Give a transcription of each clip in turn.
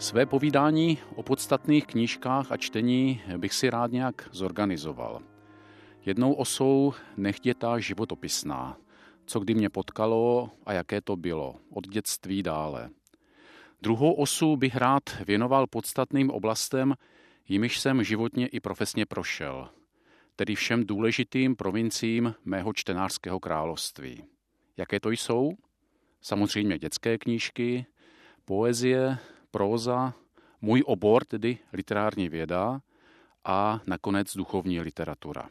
Své povídání o podstatných knížkách a čtení bych si rád nějak zorganizoval. Jednou osou nechť je ta životopisná, co kdy mě potkalo a jaké to bylo, od dětství dále. Druhou osu bych rád věnoval podstatným oblastem, jimiž jsem životně i profesně prošel, tedy všem důležitým provinciím mého čtenářského království. Jaké to jsou? Samozřejmě dětské knížky, poezie, próza, můj obor, tedy literární věda a nakonec duchovní literatura.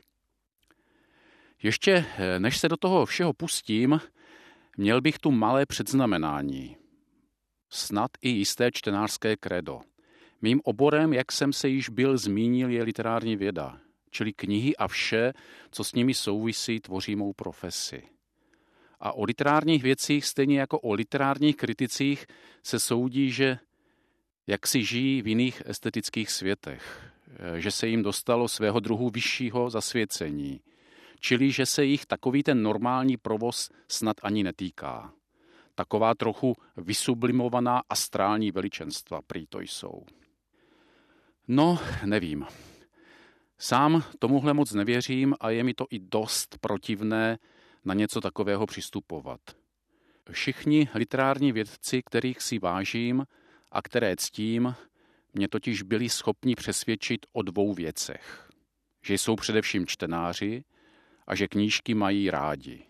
Ještě než se do toho všeho pustím, měl bych tu malé předznamenání. Snad i jisté čtenářské kredo. Mým oborem, jak jsem se již byl zmínil, je literární věda, čili knihy a vše, co s nimi souvisí, tvoří mou profesi. A o literárních věcích, stejně jako o literárních kriticích, se soudí, že jak si žijí v jiných estetických světech, že se jim dostalo svého druhu vyššího zasvěcení, čili že se jich takový ten normální provoz snad ani netýká. Taková trochu vysublimovaná astrální veličenstva prý to jsou. No, nevím. Sám tomuhle moc nevěřím a je mi to i dost protivné na něco takového přistupovat. Všichni literární vědci, kterých si vážím a které ctím, mě totiž byli schopni přesvědčit o dvou věcech. Že jsou především čtenáři a že knížky mají rádi.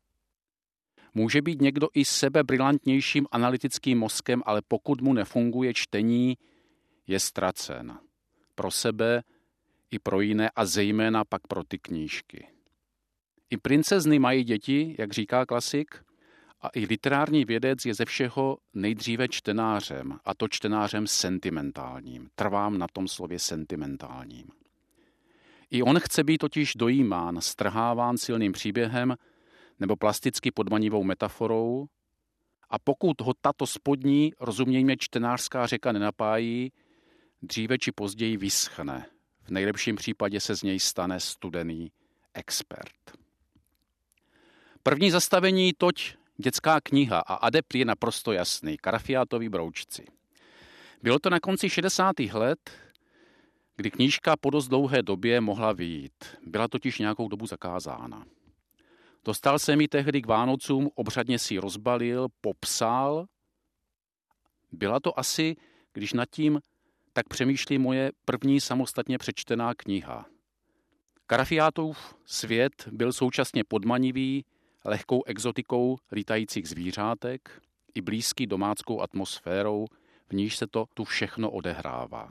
Může být někdo i sebebrilantnějším analytickým mozkem, ale pokud mu nefunguje čtení, je ztracen. Pro sebe i pro jiné a zejména pak pro ty knížky. I princezny mají děti, jak říká klasik, a i literární vědec je ze všeho nejdříve čtenářem, a to čtenářem sentimentálním. Trvám na tom slově sentimentálním. I on chce být totiž dojímán, strháván silným příběhem nebo plasticky podmanivou metaforou, a pokud ho tato spodní, rozumějme čtenářská řeka nenapájí, dříve či později vyschne. V nejlepším případě se z něj stane studený expert. První zastavení toť dětská kniha a adept je naprosto jasný. Karafiátovi broučci. Bylo to na konci 60. let, kdy knížka po dost dlouhé době mohla vyjít. Byla totiž nějakou dobu zakázána. Dostal jsem ji tehdy k Vánocům, obřadně si ji rozbalil, popsal. Byla to asi, když nad tím tak přemýšlí, moje první samostatně přečtená kniha. Karafiátův svět byl současně podmanivý, lehkou exotikou lítajících zvířátek i blízký domáckou atmosférou, v níž se to tu všechno odehrává.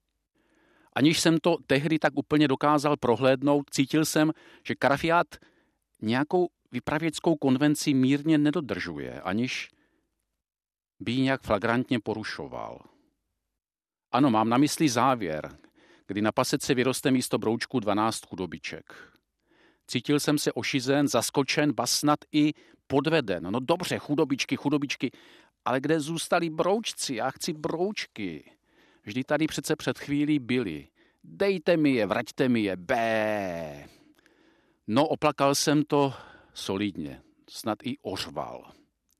Aniž jsem to tehdy tak úplně dokázal prohlédnout, cítil jsem, že Karafiát nějakou vypravěckou konvenci mírně nedodržuje, aniž by ji nějak flagrantně porušoval. Ano, mám na mysli závěr, kdy na pasece vyroste místo broučku 12 chudobiček. Cítil jsem se ošizen, zaskočen, ba snad i podveden. No dobře, chudobičky, ale kde zůstali broučci? Já chci broučky. Vždy tady přece před chvílí byli. Dejte mi je, vraťte mi je, bé. No, oplakal jsem to solidně, snad i ořval.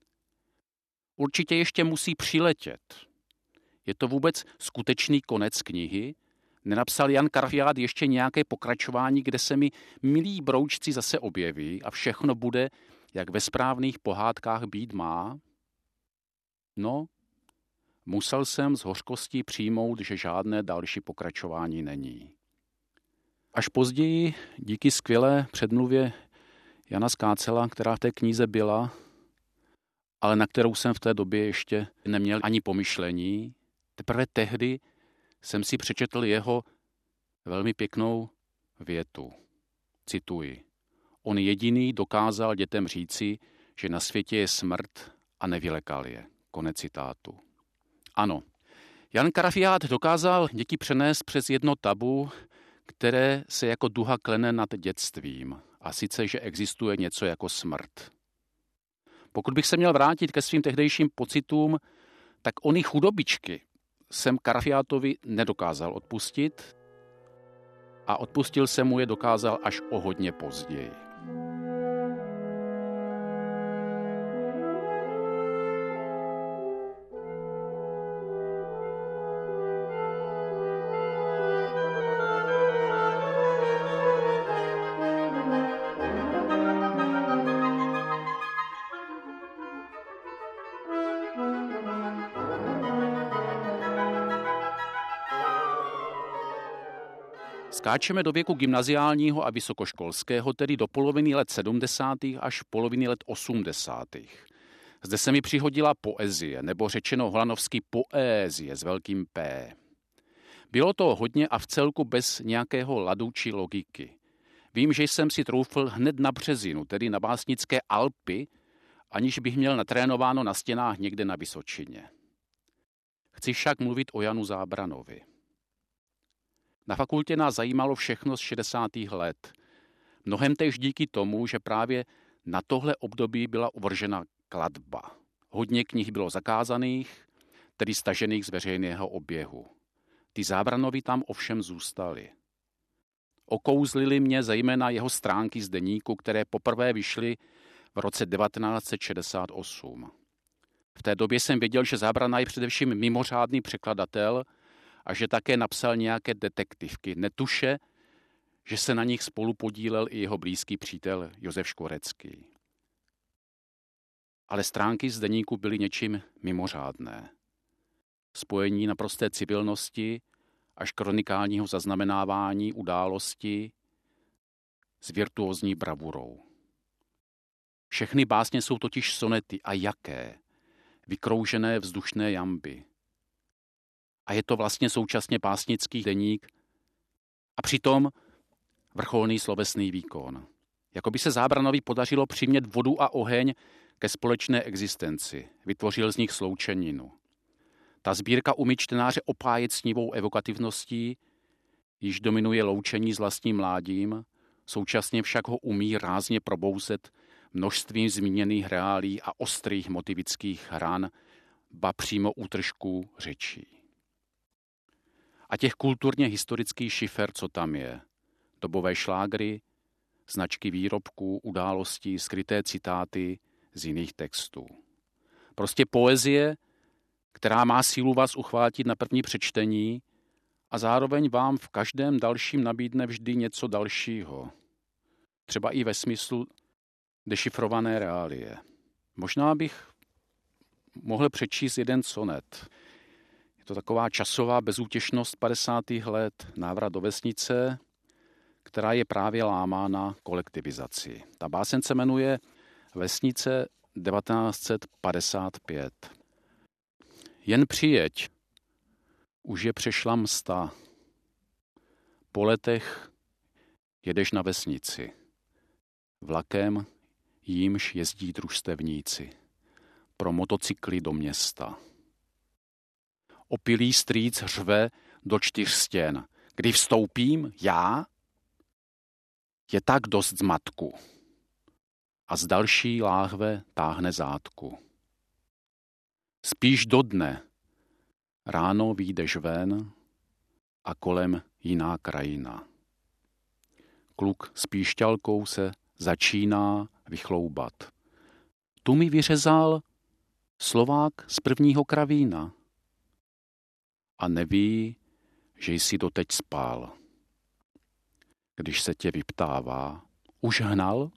Určitě ještě musí přiletět. Je to vůbec skutečný konec knihy? Nenapsal Jan Karafiát ještě nějaké pokračování, kde se mi milí broučci zase objeví a všechno bude, jak ve správných pohádkách být má? No, musel jsem s hořkostí přijmout, že žádné další pokračování není. Až později, díky skvělé předmluvě Jana Skácela, která v té knize byla, ale na kterou jsem v té době ještě neměl ani pomyšlení, teprve tehdy jsem si přečetl jeho velmi pěknou větu. Cituji. On jediný dokázal dětem říci, že na světě je smrt a nevylekal je. Konec citátu. Ano, Jan Karafiát dokázal děti přenést přes jedno tabu, které se jako duha klene nad dětstvím, a sice, že existuje něco jako smrt. Pokud bych se měl vrátit ke svým tehdejším pocitům, tak ony chudobičky jsem Karafiátovi nedokázal odpustit a odpustil jsem mu je dokázal až o hodně později. Skáčeme do věku gymnaziálního a vysokoškolského, tedy do poloviny let 70. až poloviny let 80. Zde se mi přihodila poezie, nebo řečeno holanovsky poézie s velkým P. Bylo to hodně a vcelku bez nějakého ladu či logiky. Vím, že jsem si troufl hned na březinu, tedy na básnické Alpy, aniž bych měl natrénováno na stěnách někde na Vysočině. Chci však mluvit o Janu Zábranovi. Na fakultě nás zajímalo všechno z 60. let. Mnohem též díky tomu, že právě na tohle období byla uvržena klatba. Hodně knih bylo zakázaných, tedy stažených z veřejného oběhu. Ty Zábranovi tam ovšem zůstaly. Okouzlily mě zejména jeho stránky z deníku, které poprvé vyšly v roce 1968. V té době jsem věděl, že Zábrana je především mimořádný překladatel a že také napsal nějaké detektivky. Netuše, že se na nich spolu podílel i jeho blízký přítel Josef Škvorecký. Ale stránky z deníku byly něčím mimořádné. Spojení naprosté civilnosti až kronikálního zaznamenávání události s virtuózní bravurou. Všechny básně jsou totiž sonety, a jaké? Vykroužené vzdušné jamby. A je to vlastně současně básnický deník a přitom vrcholný slovesný výkon. Jako by se Zábranovi podařilo přimět vodu a oheň ke společné existenci. Vytvořil z nich sloučeninu. Ta sbírka umí čtenáře opájet snivou evokativností, již dominuje loučení s vlastním mládím, současně však ho umí rázně probouzet množstvím zmíněných reálí a ostrých motivických hran, ba přímo útržků řečí. A těch kulturně historických šifer, co tam je, dobové šlágry, značky výrobků, událostí, skryté citáty z jiných textů. Prostě poezie, která má sílu vás uchvátit na první přečtení a zároveň vám v každém dalším nabídne vždy něco dalšího. Třeba i ve smyslu dešifrované reálie. Možná bych mohl přečíst jeden sonet. Je to taková časová bezútěšnost 50. let, návrat do vesnice, která je právě lámána kolektivizací. Ta báseň se jmenuje Vesnice 1955. Jen přijeď, už je přešla msta. Po letech jedeš na vesnici. Vlakem, jímž jezdí družstevníci. Pro motocykly do města. Opilý strýc řve do 4 stěn. Kdy vstoupím, já? Je tak dost zmatku. A z další láhve táhne zátku. Spíš do dne. Ráno vyjdeš ven a kolem jiná krajina. Kluk s píšťalkou se začíná vychloubat. Tu mi vyřezal Slovák z prvního Kravína. A neví, že jsi doteď spál. Když se tě vyptává, už hnal?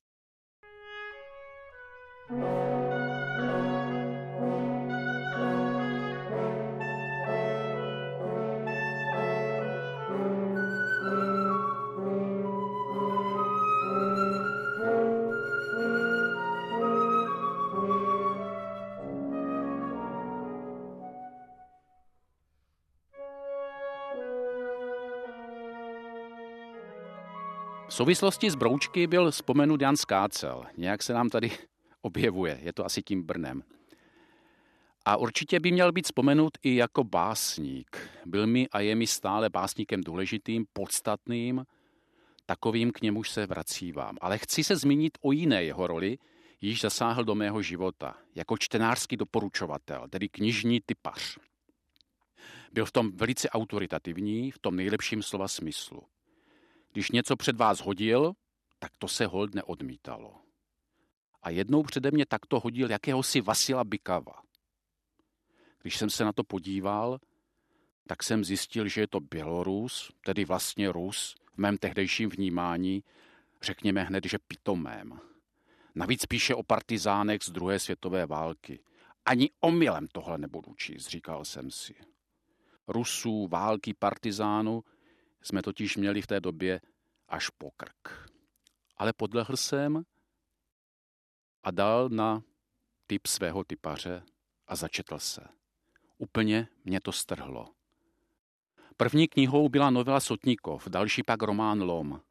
V souvislosti s broučky byl vzpomenut Jan Skácel. Nějak se nám tady objevuje, je to asi tím Brnem. A určitě by měl být vzpomenut i jako básník. Byl mi a je mi stále básníkem důležitým, podstatným, takovým, k němuž se vracívám. Ale chci se zmínit o jiné jeho roli, již zasáhl do mého života, jako čtenářský doporučovatel, tedy knižní typař. Byl v tom velice autoritativní, v tom nejlepším slova smyslu. Když něco před vás hodil, tak to se holt neodmítalo. A jednou přede mě takto hodil jakéhosi Vasila Bykava. Když jsem se na to podíval, tak jsem zjistil, že je to Bělorus, tedy vlastně Rus, v mém tehdejším vnímání, řekněme hned, že pitomém. Navíc píše o partizánech z druhé světové války. Ani omylem tohle nebudu číst, říkal jsem si. Rusů, války, partizánů, jsme totiž měli v té době až po krk. Ale podlehl jsem a dal na tip svého typaře a začetl se. Úplně mě to strhlo. První knihou byla novela Sotníkov, další pak román Lom.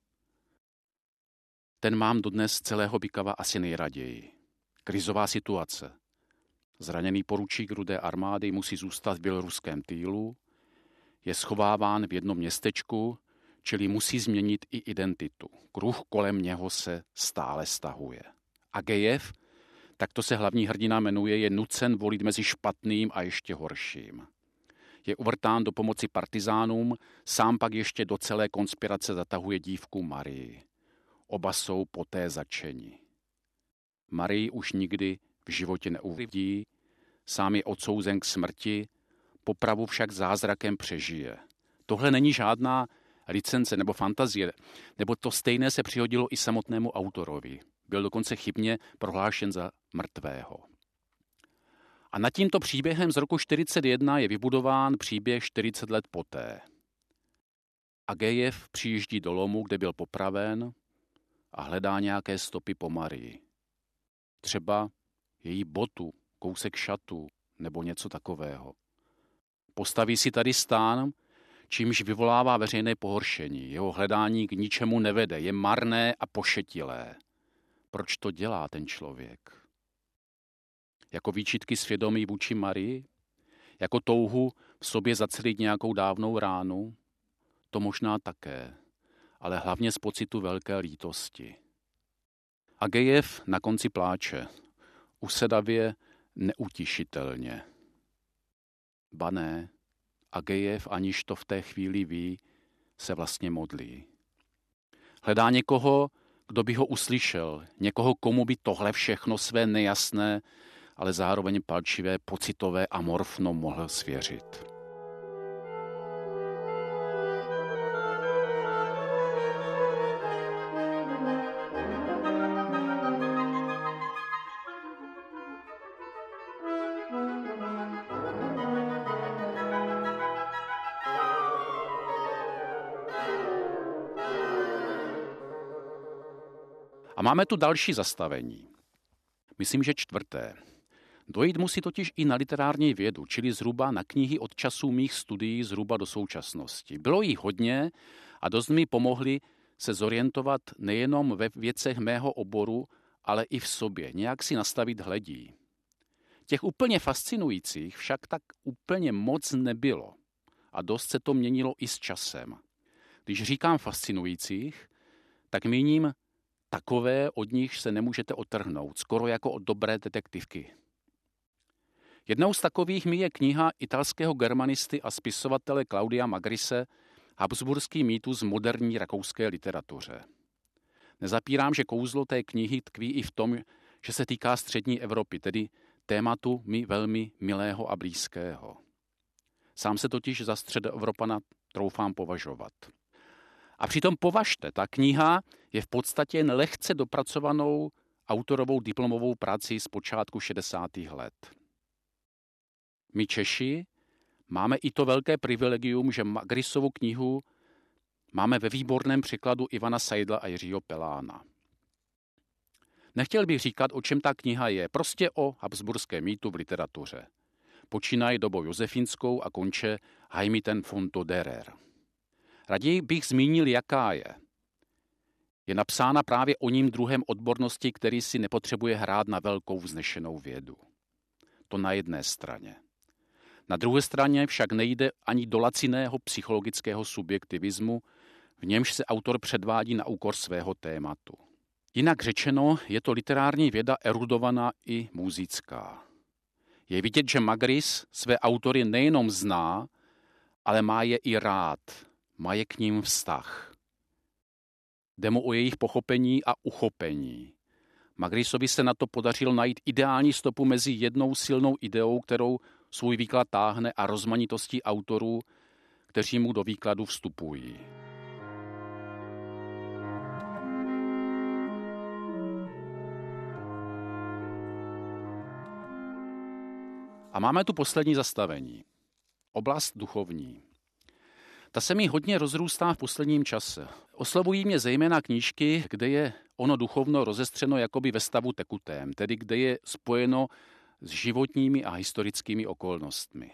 Ten mám dodnes celého Bykava asi nejraději. Krizová situace. Zraněný poručík Rudé armády musí zůstat v běloruském týlu, je schováván v jednom městečku, čili musí změnit i identitu. Kruh kolem něho se stále stahuje. Agejev, takto se hlavní hrdina jmenuje, je nucen volit mezi špatným a ještě horším. Je uvrtán do pomoci partizánům, sám pak ještě do celé konspirace zatahuje dívku Marii. Oba jsou poté zatčeni. Marii už nikdy v životě neuvidí, sám je odsouzen k smrti, popravu však zázrakem přežije. Tohle není žádná licence nebo fantazie, nebo to stejné se přihodilo i samotnému autorovi. Byl dokonce chybně prohlášen za mrtvého. A nad tímto příběhem z roku 1941 je vybudován příběh 40 let poté. Agejev přijíždí do Lomu, kde byl popraven, a hledá nějaké stopy po Marii. Třeba její botu, kousek šatu nebo něco takového. Postaví si tady stán, čímž vyvolává veřejné pohoršení. Jeho hledání k ničemu nevede, je marné a pošetilé. Proč to dělá ten člověk? Jako výčitky svědomí vůči Marii? Jako touhu v sobě zacelit nějakou dávnou ránu? To možná také, ale hlavně z pocitu velké lítosti. Agejev na konci pláče, usedavě, neutišitelně. Ba ne, Agejev, aniž to v té chvíli ví, se vlastně modlí. Hledá někoho, kdo by ho uslyšel, někoho, komu by tohle všechno své nejasné, ale zároveň palčivé, pocitové amorfno mohl svěřit. A máme tu další zastavení. Myslím, že 4. Dojít musí totiž i na literární vědu, čili zhruba na knihy od časů mých studií zhruba do současnosti. Bylo jich hodně a dost mi pomohli se zorientovat nejenom ve věcech mého oboru, ale i v sobě, nějak si nastavit hledí. Těch úplně fascinujících však tak úplně moc nebylo a dost se to měnilo i s časem. Když říkám fascinujících, tak míním takové, od nich se nemůžete odtrhnout, skoro jako od dobré detektivky. Jednou z takových mi je kniha italského germanisty a spisovatele Claudia Magrise Habsburský mýtus v moderní rakouské literatuře. Nezapírám, že kouzlo té knihy tkví i v tom, že se týká střední Evropy, tedy tématu mi velmi milého a blízkého. Sám se totiž za Středoevropana troufám považovat. A přitom považte, ta kniha je v podstatě jen lehce dopracovanou autorovou diplomovou prací z počátku 60. let. My Češi máme i to velké privilegium, že Magrisovu knihu máme ve výborném překladu Ivana Seidla a Jiřího Pelána. Nechtěl bych říkat, o čem ta kniha je, prostě o habsburském mýtu v literatuře. Počínaje dobou josefinskou a konče Heimiten von Toderer. Raději bych zmínil, jaká je. Je napsána právě o ním druhem odbornosti, který si nepotřebuje hrát na velkou vznešenou vědu. To na jedné straně. Na druhé straně však nejde ani do laciného psychologického subjektivismu, v němž se autor předvádí na úkor svého tématu. Jinak řečeno, je to literární věda erudovaná i muzická. Je vidět, že Magris své autory nejenom zná, ale má je i rád, má je k ním vztah. Jde mu o jejich pochopení a uchopení. Magrisovi se na to podařilo najít ideální stopu mezi jednou silnou ideou, kterou svůj výklad táhne, a rozmanitostí autorů, kteří mu do výkladu vstupují. A máme tu poslední zastavení. Oblast duchovní. Ta se mi hodně rozrůstá v posledním čase. Oslovují mě zejména knížky, kde je ono duchovno rozestřeno jakoby ve stavu tekutém, tedy kde je spojeno s životními a historickými okolnostmi.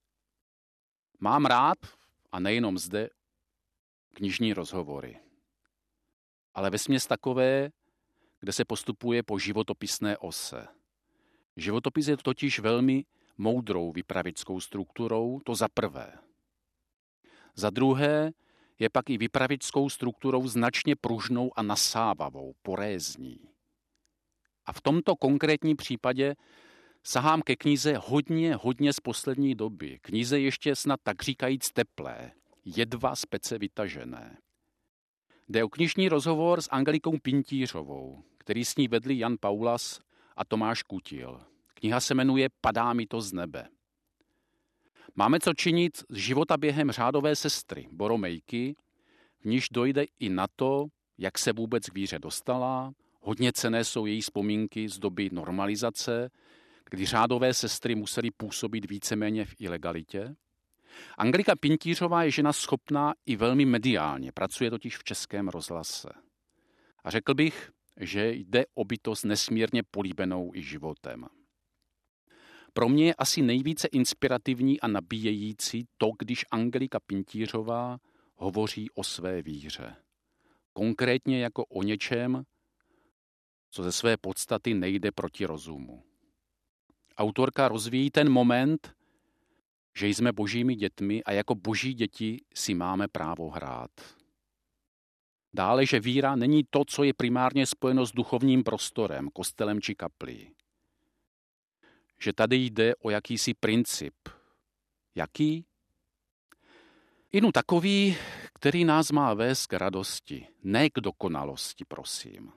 Mám rád, a nejenom zde, knižní rozhovory. Ale vesměs takové, kde se postupuje po životopisné ose. Životopis je totiž velmi moudrou vypravickou strukturou, to za prvé. Za druhé je pak i vypravickou strukturou značně pružnou a nasávavou, porézní. A v tomto konkrétním případě sahám ke knize hodně z poslední doby. Knize ještě snad tak říkajíc teplé, jedva z pece vytažené. Jde o knižní rozhovor s Angelikou Pintířovou, který s ní vedli Jan Paulas a Tomáš Kutil. Kniha se jmenuje Padá mi to z nebe. Máme co činit s životaběhem řádové sestry Boromejky, v níž dojde i na to, jak se vůbec k víře dostala. Hodně cenné jsou její vzpomínky z doby normalizace, kdy řádové sestry musely působit víceméně v ilegalitě. Angelika Pintířová je žena schopná i velmi mediálně, pracuje totiž v Českém rozhlase. A řekl bych, že jde o bytost nesmírně políbenou i životem. Pro mě je asi nejvíce inspirativní a nabíjející to, když Angelika Pintířová hovoří o své víře. Konkrétně jako o něčem, co ze své podstaty nejde proti rozumu. Autorka rozvíjí ten moment, že jsme božími dětmi a jako boží děti si máme právo hrát. Dále, že víra není to, co je primárně spojeno s duchovním prostorem, kostelem či kaplí. Že tady jde o jakýsi princip. Jaký? Inu takový, který nás má vést k radosti, ne k dokonalosti, prosím.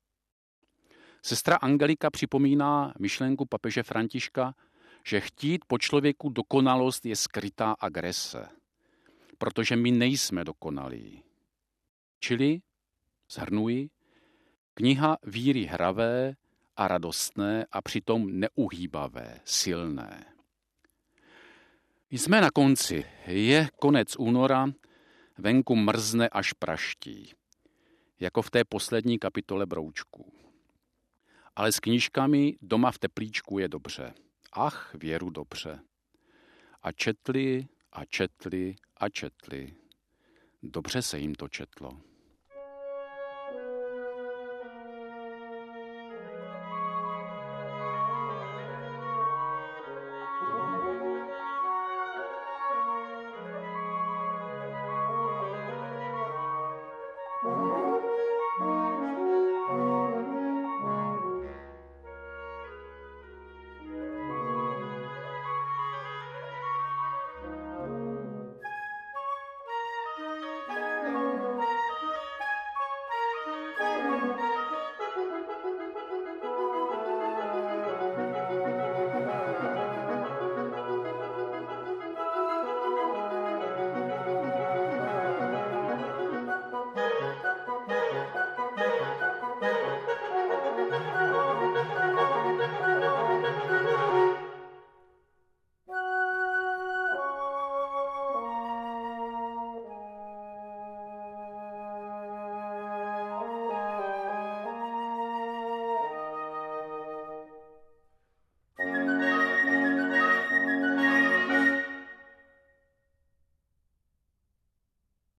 Sestra Angelika připomíná myšlenku papeže Františka, že chtít po člověku dokonalost je skrytá agrese, protože my nejsme dokonalí. Čili, shrnuji, kniha víry hravé a radostné a přitom neuhýbavé, silné. Jsme na konci. Je konec února, venku mrzne až praští, jako v té poslední kapitole Broučků. Ale s knížkami doma v teplíčku je dobře. Ach, věru dobře. A četli a četli a četli. Dobře se jim to četlo.